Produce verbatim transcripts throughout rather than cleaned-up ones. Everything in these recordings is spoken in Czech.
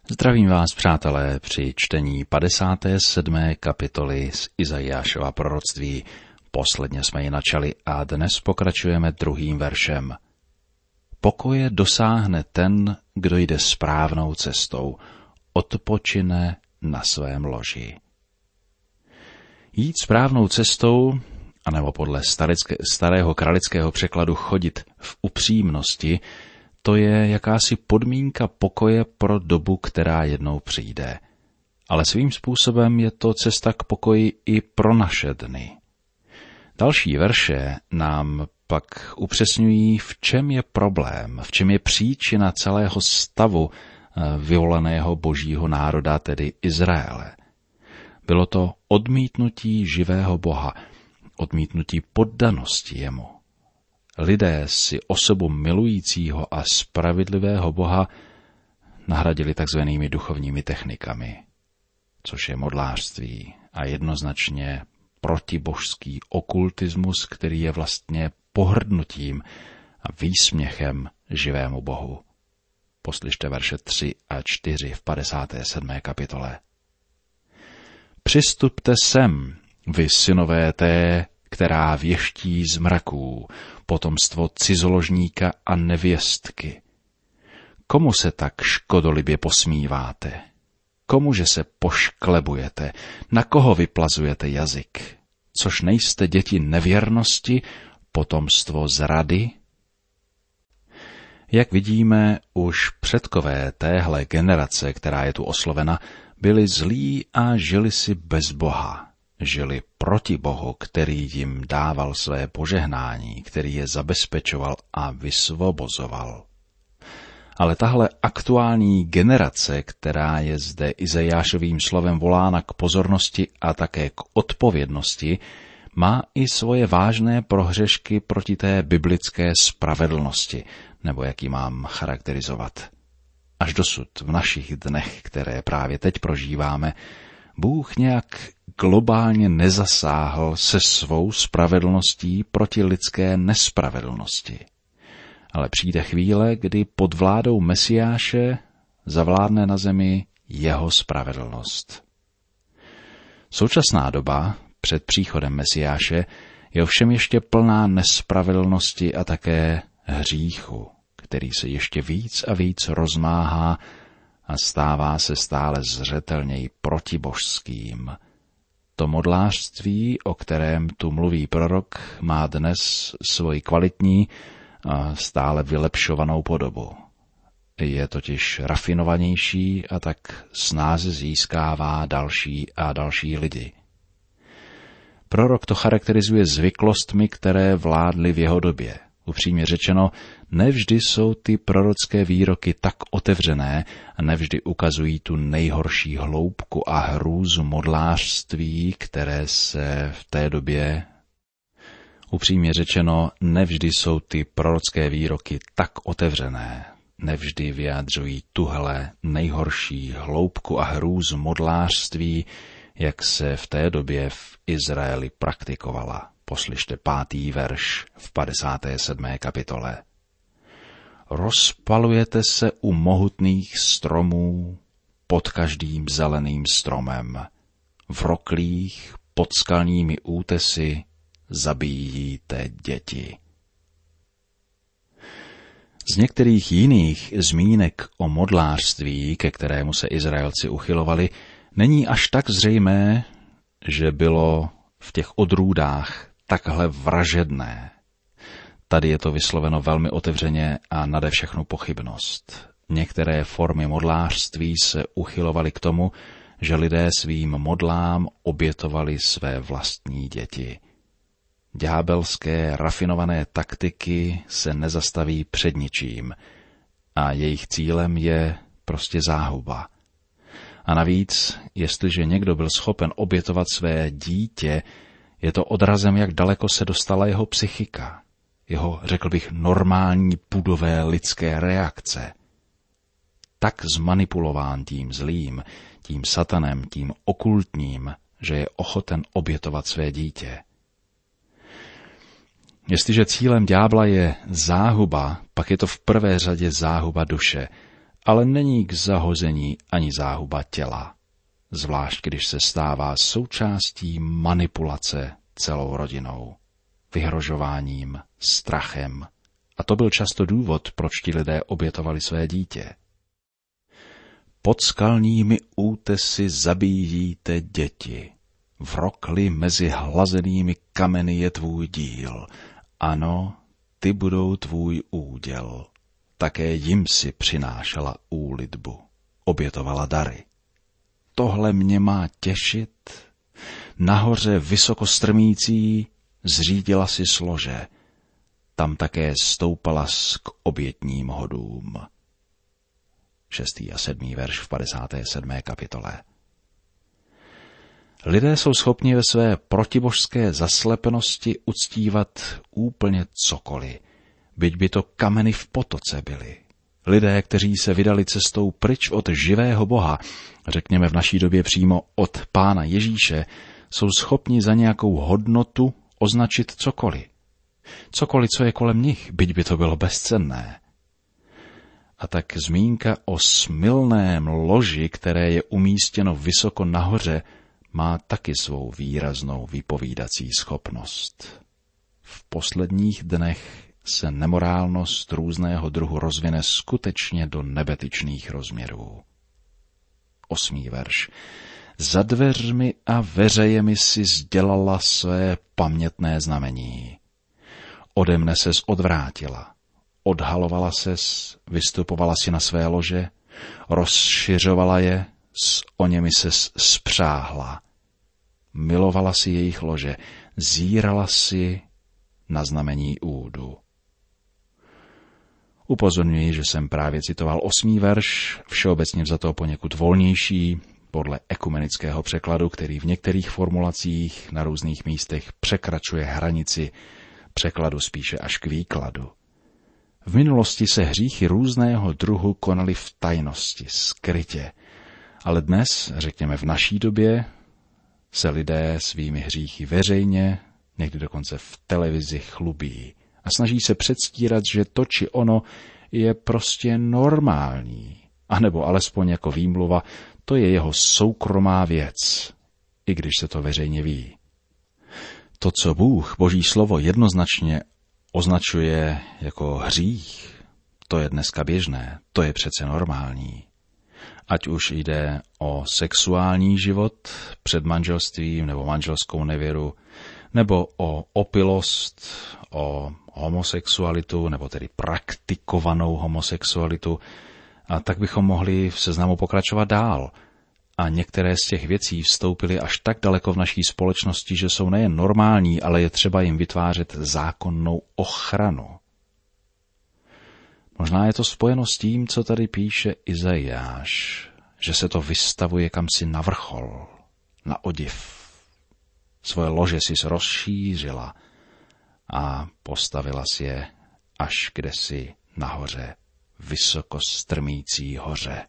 Zdravím vás, přátelé, při čtení padesáté sedmé kapitoly z Izajášova proroctví. Posledně jsme ji načali a dnes pokračujeme druhým veršem. Pokoje dosáhne ten, kdo jde správnou cestou, odpočine na svém loži. Jít správnou cestou, anebo podle starecké, starého kralického překladu chodit v upřímnosti, to je jakási podmínka pokoje pro dobu, která jednou přijde. Ale svým způsobem je to cesta k pokoji i pro naše dny. Další verše nám pak upřesňují, v čem je problém, v čem je příčina celého stavu vyvoleného božího národa, tedy Izraele. Bylo to odmítnutí živého Boha, odmítnutí poddanosti jemu. Lidé si osobu milujícího a spravedlivého Boha nahradili takzvanými duchovními technikami, což je modlářství a jednoznačně protibožský okultismus, který je vlastně pohrdnutím a výsměchem živému Bohu. Poslyšte verše tři a čtyři v padesáté sedmé kapitole. Přistupte sem, vy synové té, která věští z mraků, potomstvo cizoložníka a nevěstky. Komu se tak škodolibě posmíváte? Komuže se pošklebujete? Na koho vyplazujete jazyk? Což nejste děti nevěrnosti, potomstvo zrady? Jak vidíme, už předkové téhle generace, která je tu oslovena, byli zlí a žili si bez Boha. Žili proti Bohu, který jim dával své požehnání, který je zabezpečoval a vysvobozoval. Ale tahle aktuální generace, která je zde Izajášovým slovem volána k pozornosti a také k odpovědnosti, má i svoje vážné prohřešky proti té biblické spravedlnosti, nebo jak ji mám charakterizovat. Až dosud v našich dnech, které právě teď prožíváme, Bůh nějak globálně nezasáhl se svou spravedlností proti lidské nespravedlnosti. Ale přijde chvíle, kdy pod vládou Mesiáše zavládne na zemi jeho spravedlnost. Současná doba před příchodem Mesiáše je ovšem ještě plná nespravedlnosti a také hříchu, který se ještě víc a víc rozmáhá a stává se stále zřetelněji protibožským. To modlářství, o kterém tu mluví prorok, má dnes svoji kvalitní a stále vylepšovanou podobu. Je totiž rafinovanější a tak snáze získává další a další lidi. Prorok to charakterizuje zvyklostmi, které vládly v jeho době. Upřímně řečeno, nevždy jsou ty prorocké výroky tak otevřené a nevždy ukazují tu nejhorší hloubku a hrůzu modlářství, které se v té době... Upřímně řečeno, nevždy jsou ty prorocké výroky tak otevřené, nevždy vyjadřují tuhle nejhorší hloubku a hrůzu modlářství, jak se v té době v Izraeli praktikovala. Poslyšte pátý verš v padesáté sedmé kapitole. Rozpalujete se u mohutných stromů pod každým zeleným stromem. V roklích pod skalními útesy zabíjíte děti. Z některých jiných zmínek o modlářství, ke kterému se Izraelci uchylovali, není až tak zřejmé, že bylo v těch odrůdách takhle vražedné. Tady je to vysloveno velmi otevřeně a nade všechnu pochybnost. Některé formy modlářství se uchylovaly k tomu, že lidé svým modlám obětovali své vlastní děti. Ďábelské rafinované taktiky se nezastaví před ničím a jejich cílem je prostě záhuba. A navíc, jestliže někdo byl schopen obětovat své dítě, je to odrazem, jak daleko se dostala jeho psychika, jeho, řekl bych, normální pudové lidské reakce. Tak zmanipulován tím zlým, tím satanem, tím okultním, že je ochoten obětovat své dítě. Jestliže cílem ďábla je záhuba, pak je to v prvé řadě záhuba duše ale není k zahození ani záhuba těla, zvlášť když se stává součástí manipulace celou rodinou, vyhrožováním, strachem. A to byl často důvod, proč ti lidé obětovali své dítě. Pod skalními útesy zabíjíte děti. V rokli mezi hlazenými kameny je tvůj díl. Ano, ty budou tvůj úděl. Také jim si přinášela úlitbu. Obětovala dary. Tohle mě má těšit? Nahoře vysokostrmící zřídila si slože. Tam také stoupala k obětním hodům. Šestý a sedmý verš v padesáté sedmé kapitole. Lidé jsou schopni ve své protibožské zaslepenosti uctívat úplně cokoliv, byť by to kameny v potoce byly. Lidé, kteří se vydali cestou pryč od živého Boha, řekněme v naší době přímo od Pána Ježíše, jsou schopni za nějakou hodnotu označit cokoliv. Cokoliv, co je kolem nich, byť by to bylo bezcenné. A tak zmínka o smilném loži, které je umístěno vysoko nahoře, má taky svou výraznou vypovídací schopnost. V posledních dnech se nemorálnost různého druhu rozvine skutečně do nebetyčných rozměrů. Osmý verš. Za dveřmi a veřejemi si sdělala své pamětné znamení. Ode mne ses odvrátila. Odhalovala ses, vystupovala si na své lože, rozšiřovala je, s oněmi ses spřáhla. Milovala si jejich lože, zírala si na znamení údu. Upozorňuji, že jsem právě citoval osmý verš, všeobecně vzato poněkud volnější, podle ekumenického překladu, který v některých formulacích na různých místech překračuje hranici překladu spíše až k výkladu. V minulosti se hříchy různého druhu konaly v tajnosti, skrytě, ale dnes, řekněme v naší době, se lidé svými hříchy veřejně, někdy dokonce v televizi chlubí a snaží se předstírat, že to či ono je prostě normální, anebo alespoň jako výmluva, to je jeho soukromá věc, i když se to veřejně ví. To, co Bůh, Boží slovo, jednoznačně označuje jako hřích, to je dneska běžné, to je přece normální. Ať už jde o sexuální život před manželstvím nebo manželskou nevěru, nebo o opilost, o homosexualitu, nebo tedy praktikovanou homosexualitu, a tak bychom mohli v seznamu pokračovat dál. A některé z těch věcí vstoupily až tak daleko v naší společnosti, že jsou nejen normální, ale je třeba jim vytvářet zákonnou ochranu. Možná je to spojeno s tím, co tady píše Izajáš, že se to vystavuje kamsi na vrchol, na odiv. Svoje lože si rozšířila a postavila si je až kdesi nahoře, vysoko strmící hoře.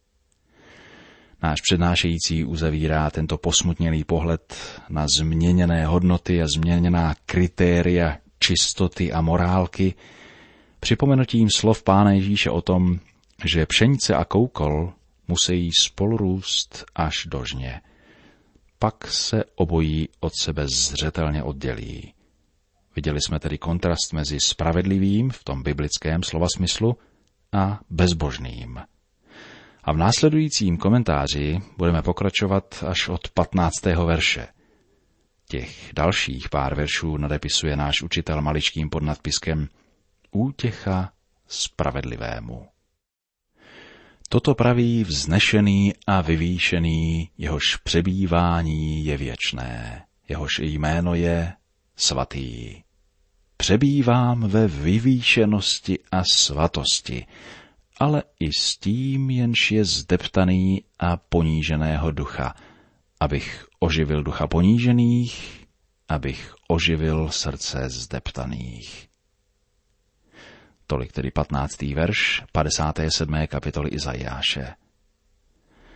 Náš přednášející uzavírá tento posmutnělý pohled na změněné hodnoty a změněná kritéria čistoty a morálky připomenutím slov Pána Ježíše o tom, že pšenice a koukol musí spolu růst až do žně. Pak se obojí od sebe zřetelně oddělí. Viděli jsme tedy kontrast mezi spravedlivým v tom biblickém slova smyslu a bezbožným. A v následujícím komentáři budeme pokračovat až od patnáctého verše. Těch dalších pár veršů nadepisuje náš učitel maličkým podnadpiskem Útěcha spravedlivému. Toto praví vznešený a vyvýšený, jehož přebývání je věčné, jehož jméno je svatý. Přebývám ve vyvýšenosti a svatosti, ale i s tím, jenž je zdeptaný a poníženého ducha, abych oživil ducha ponížených, abych oživil srdce zdeptaných. Tolik tedy patnáctý verš padesáté sedmé kapitoly Izajáše.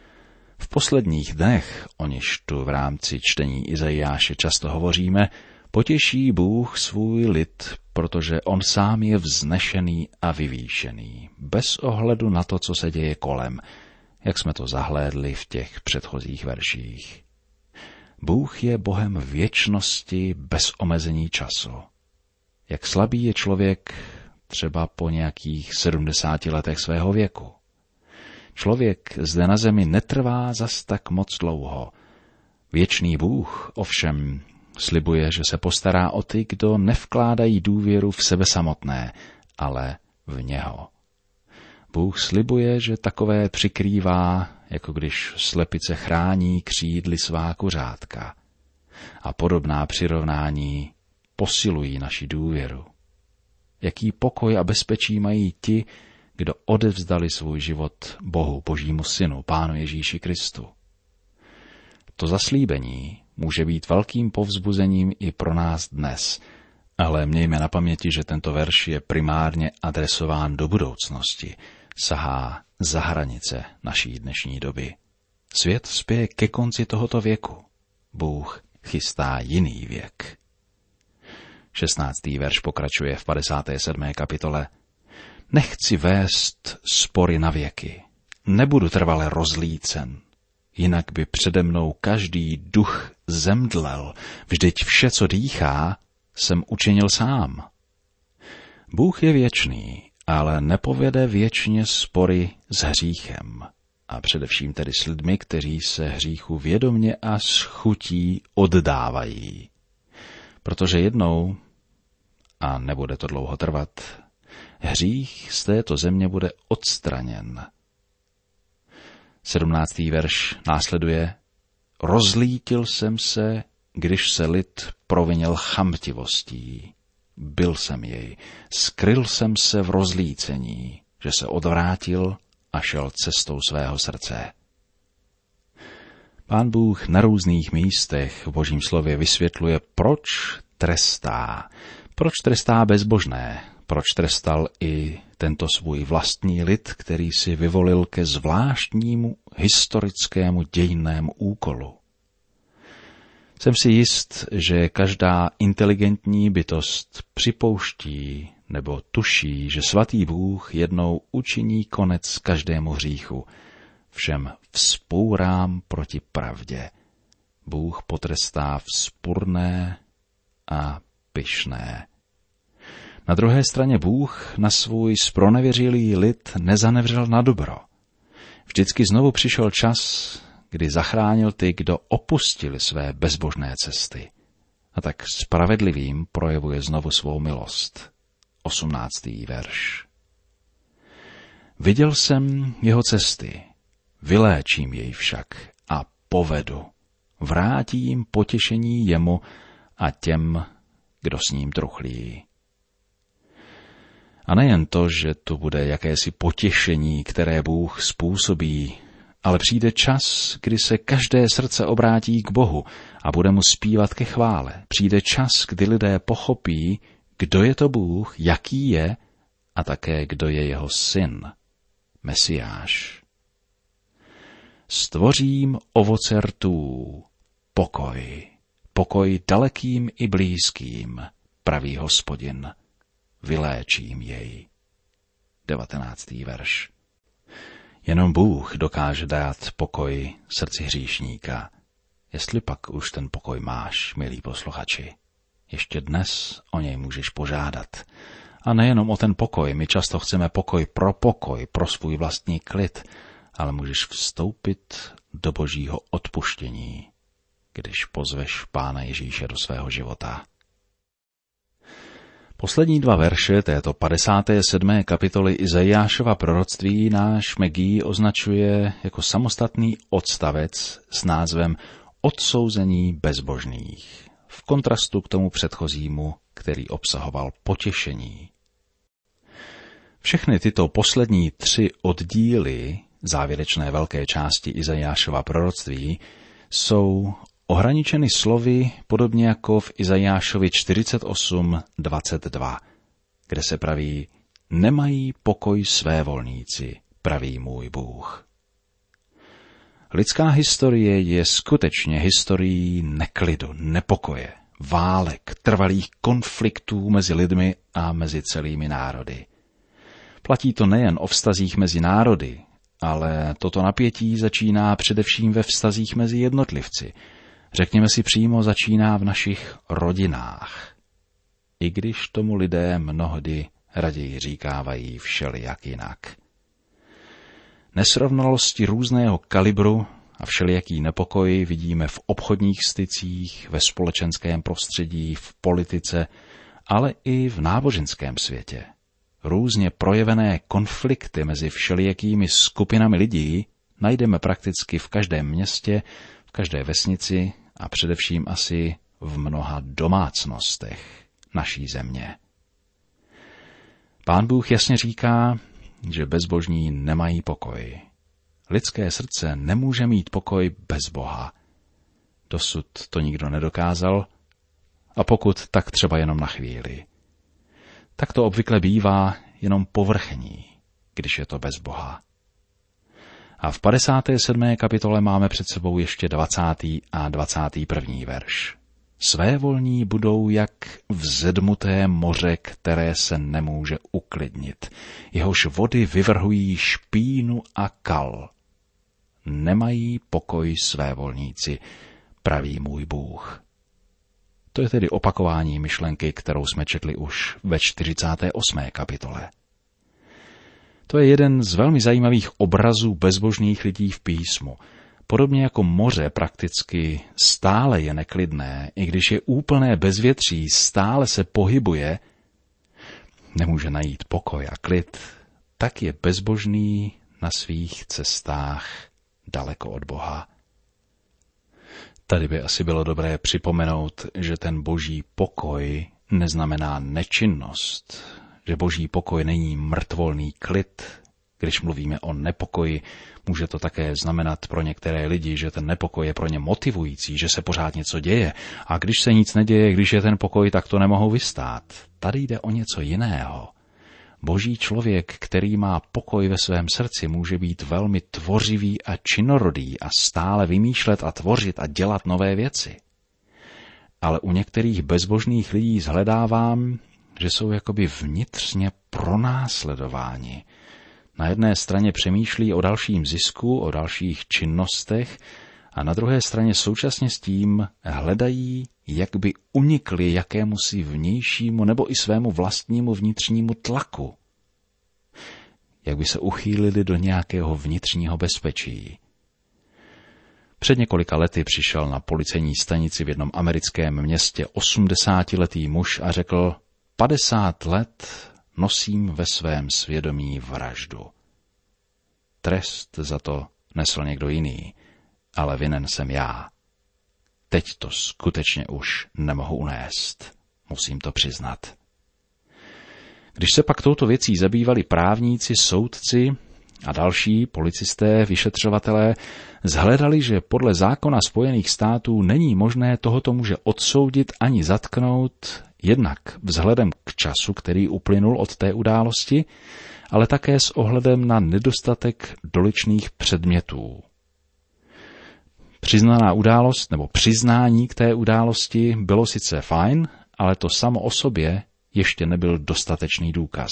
V posledních dnech, o niž tu v rámci čtení Izajáše často hovoříme, Potěší Bůh svůj lid, protože on sám je vznešený a vyvýšený, bez ohledu na to, co se děje kolem, jak jsme to zahlédli v těch předchozích verších. Bůh je Bohem věčnosti bez omezení času. Jak slabý je člověk třeba po nějakých sedmdesáti letech svého věku. Člověk zde na zemi netrvá zas tak moc dlouho. Věčný Bůh ovšem slibuje, že se postará o ty, kdo nevkládají důvěru v sebe samotné, ale v něho. Bůh slibuje, že takové přikrývá, jako když slepice chrání křídly svá kuřátka. A podobná přirovnání posilují naši důvěru. Jaký pokoj a bezpečí mají ti, kdo odevzdali svůj život Bohu, Božímu Synu, Pánu Ježíši Kristu. To zaslíbení může být velkým povzbuzením i pro nás dnes, ale mějme na paměti, že tento verš je primárně adresován do budoucnosti, sahá za hranice naší dnešní doby. Svět spěje ke konci tohoto věku. Bůh chystá jiný věk. šestnáctý verš pokračuje v padesáté sedmé kapitole. Nechci vést spory na věky, nebudu trvale rozlícen, jinak by přede mnou každý duch zemdlel, vždyť vše, co dýchá, jsem učinil sám. Bůh je věčný, ale nepovede věčně spory s hříchem, a především tedy s lidmi, kteří se hříchu vědomě a s chutí oddávají. Protože jednou, a nebude to dlouho trvat, hřích z této země bude odstraněn. Sedmnáctý verš následuje. Rozlítil jsem se, když se lid provinil chamtivostí. Bil jsem jej, skryl jsem se v rozlícení, že se odvrátil a šel cestou svého srdce. Pán Bůh na různých místech v Božím slově vysvětluje, proč trestá. Proč trestá bezbožné? Proč trestal i tento svůj vlastní lid, který si vyvolil ke zvláštnímu historickému dějinnému úkolu? Jsem si jist, že každá inteligentní bytost připouští nebo tuší, že svatý Bůh jednou učiní konec každému hříchu, všem vzpourám proti pravdě. Bůh potrestá vzpurné a pyšné. Na druhé straně Bůh na svůj zpronevěřilý lid nezanevřel na dobro. Vždycky znovu přišel čas, kdy zachránil ty, kdo opustili své bezbožné cesty. A tak spravedlivým projevuje znovu svou milost. Osmnáctý verš. Viděl jsem jeho cesty, vyléčím jej však a povedu. Vrátím potěšení jemu a těm, kdo s ním truchlí. A nejen to, že tu bude jakési potěšení, které Bůh způsobí, ale přijde čas, kdy se každé srdce obrátí k Bohu a bude mu zpívat ke chvále. Přijde čas, kdy lidé pochopí, kdo je to Bůh, jaký je a také kdo je jeho syn, Mesiáš. Stvořím ovoce rtů, pokoj, pokoj dalekým i blízkým, pravý Hospodin, vyléčím jej. devatenáctý verš. Jenom Bůh dokáže dát pokoj srdci hříšníka. Jestli pak už ten pokoj máš, milí posluchači, ještě dnes o něj můžeš požádat. A nejenom o ten pokoj, my často chceme pokoj pro pokoj, pro svůj vlastní klid, ale můžeš vstoupit do Božího odpuštění, když pozveš Pána Ježíše do svého života. Poslední dva verše této padesáté sedmé kapitoly Izajášova proroctví náš Megí označuje jako samostatný odstavec s názvem Odsouzení bezbožných, v kontrastu k tomu předchozímu, který obsahoval potěšení. Všechny tyto poslední tři oddíly závěrečné velké části Izajášova proroctví jsou ohraničeny slovy podobně jako v Izajášovi čtyřicet osm dvacet dva, kde se praví: nemají pokoj svévolníci, praví můj Bůh. Lidská historie je skutečně historií neklidu, nepokoje, válek, trvalých konfliktů mezi lidmi a mezi celými národy. Platí to nejen o vztazích mezi národy, ale toto napětí začíná především ve vztazích mezi jednotlivci. Řekněme si přímo, začíná v našich rodinách. I když tomu lidé mnohdy raději říkávají všelijak jinak. Nesrovnalosti různého kalibru a všelijaký nepokoj vidíme v obchodních stycích, ve společenském prostředí, v politice, ale i v náboženském světě. Různě projevené konflikty mezi všelijakými skupinami lidí najdeme prakticky v každém městě, v každé vesnici a především asi v mnoha domácnostech naší země. Pán Bůh jasně říká, že bezbožní nemají pokoj. Lidské srdce nemůže mít pokoj bez Boha. Dosud to nikdo nedokázal, a pokud, tak třeba jenom na chvíli. Tak to obvykle bývá jenom povrchní, když je to bez Boha. A v padesáté sedmé kapitole máme před sebou ještě dvacátý a dvacátý první verš. Svévolní budou jak vzedmuté moře, které se nemůže uklidnit. Jehož vody vyvrhují špínu a kal. Nemají pokoj svévolníci, praví můj Bůh. To je tedy opakování myšlenky, kterou jsme četli už ve čtyřicáté osmé kapitole. To je jeden z velmi zajímavých obrazů bezbožných lidí v písmu. Podobně jako moře prakticky stále je neklidné, i když je úplné bezvětří, stále se pohybuje, nemůže najít pokoj a klid, tak je bezbožný na svých cestách daleko od Boha. Tady by asi bylo dobré připomenout, že ten boží pokoj neznamená nečinnost, že boží pokoj není mrtvolný klid. Když mluvíme o nepokoji, může to také znamenat pro některé lidi, že ten nepokoj je pro ně motivující, že se pořád něco děje. A když se nic neděje, když je ten pokoj, tak to nemohou vystát. Tady jde o něco jiného. Boží člověk, který má pokoj ve svém srdci, může být velmi tvořivý a činorodý a stále vymýšlet a tvořit a dělat nové věci. Ale u některých bezbožných lidí zhledávám, že jsou jakoby vnitřně pronásledováni. Na jedné straně přemýšlí o dalším zisku, o dalších činnostech a na druhé straně současně s tím hledají, jak by unikli jakémusi vnějšímu nebo i svému vlastnímu vnitřnímu tlaku. Jak by se uchýlili do nějakého vnitřního bezpečí. Před několika lety přišel na policejní stanici v jednom americkém městě osmdesátiletý muž a řekl, padesát let nosím ve svém svědomí vraždu. Trest za to nesl někdo jiný, ale vinen jsem já. Teď to skutečně už nemohu unést, musím to přiznat. Když se pak touto věcí zabývali právníci, soudci a další policisté, vyšetřovatelé, zhledali, že podle zákona Spojených států není možné tohoto muže odsoudit ani zatknout, jednak vzhledem k času, který uplynul od té události, ale také s ohledem na nedostatek doličných předmětů. Přiznaná událost nebo přiznání k té události bylo sice fajn, ale to samo o sobě ještě nebyl dostatečný důkaz.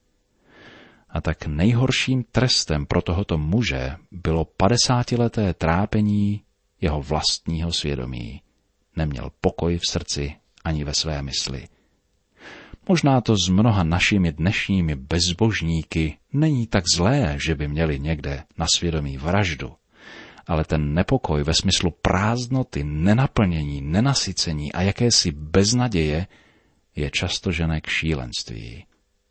A tak nejhorším trestem pro tohoto muže bylo padesátileté trápení jeho vlastního svědomí. Neměl pokoj v srdci ani ve své mysli. Možná to s mnoha našimi dnešními bezbožníky není tak zlé, že by měli někde na svědomí vraždu, ale ten nepokoj ve smyslu prázdnoty, nenaplnění, nenasycení a jakési beznaděje je často žené k šílenství.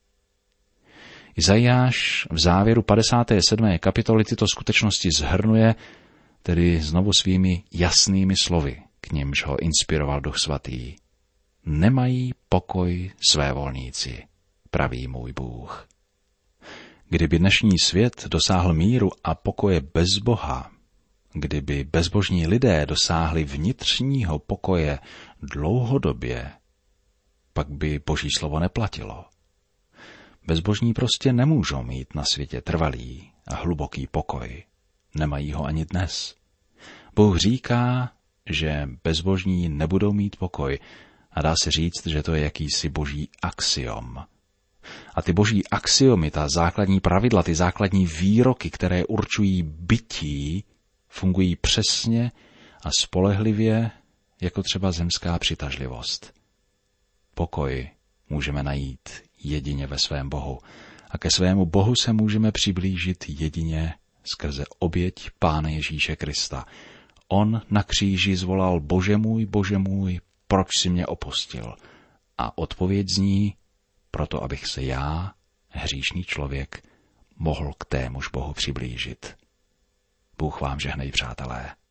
Izajáš v závěru padesáté sedmé kapitoly tyto skutečnosti zhrnuje, tedy znovu svými jasnými slovy, k nimž ho inspiroval Duch Svatý. Nemají pokoj svévolníci, praví můj Bůh. Kdyby dnešní svět dosáhl míru a pokoje bez Boha, kdyby bezbožní lidé dosáhli vnitřního pokoje dlouhodobě, pak by Boží slovo neplatilo. Bezbožní prostě nemůžou mít na světě trvalý a hluboký pokoj. Nemají ho ani dnes. Bůh říká, že bezbožní nebudou mít pokoj, A dá se říct, že to je jakýsi boží axiom. A ty boží axiomy, ta základní pravidla, ty základní výroky, které určují bytí, fungují přesně a spolehlivě, jako třeba zemská přitažlivost. Pokoj můžeme najít jedině ve svém Bohu a ke svému Bohu se můžeme přiblížit jedině skrze oběť Pána Ježíše Krista. On na kříži zvolal: Bože můj, Bože můj, proč jsi mě opustil? A odpověď zní: proto, abych se já, hříšný člověk, mohl k témuž Bohu přiblížit. Bůh vám žehnej, přátelé.